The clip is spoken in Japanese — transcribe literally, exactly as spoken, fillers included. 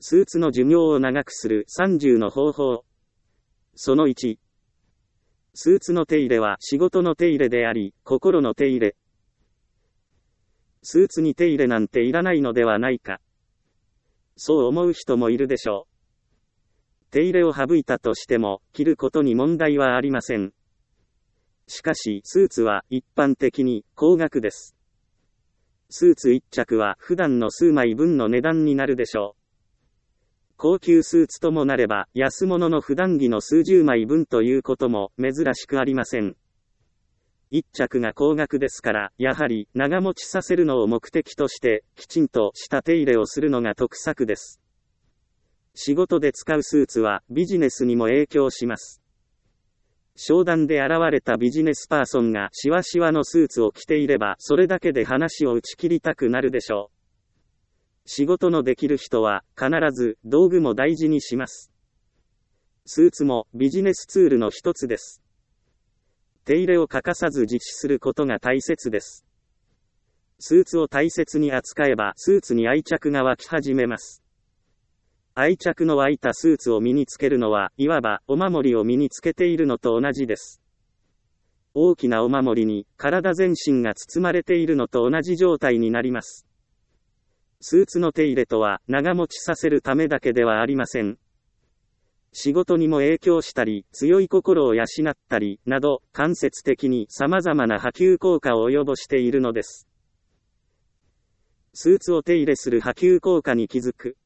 スーツの寿命を長くするさんじゅうの方法。そのいち。スーツの手入れは仕事の手入れであり、心の手入れ。スーツに手入れなんていらないのではないか。そう思う人もいるでしょう。手入れを省いたとしても、着ることに問題はありません。しかし、スーツは一般的に高額です。スーツ一着は普段の数枚分の値段になるでしょう。高級スーツともなれば、安物の普段着の数十枚分ということも珍しくありません。一着が高額ですから、やはり長持ちさせるのを目的として、きちんとした手入れをするのが得策です。仕事で使うスーツはビジネスにも影響します。商談で現れたビジネスパーソンがシワシワのスーツを着ていれば、それだけで話を打ち切りたくなるでしょう。仕事のできる人は必ず道具も大事にします。スーツもビジネスツールの一つです。手入れを欠かさず実施することが大切です。スーツを大切に扱えばスーツに愛着が湧き始めます。愛着の湧いたスーツを身につけるのは、いわばお守りを身につけているのと同じです。大きなお守りに体全身が包まれているのと同じ状態になります。スーツの手入れとは長持ちさせるためだけではありません。仕事にも影響したり、強い心を養ったり、など、間接的に様々な波及効果を及ぼしているのです。スーツを手入れする波及効果に気づく。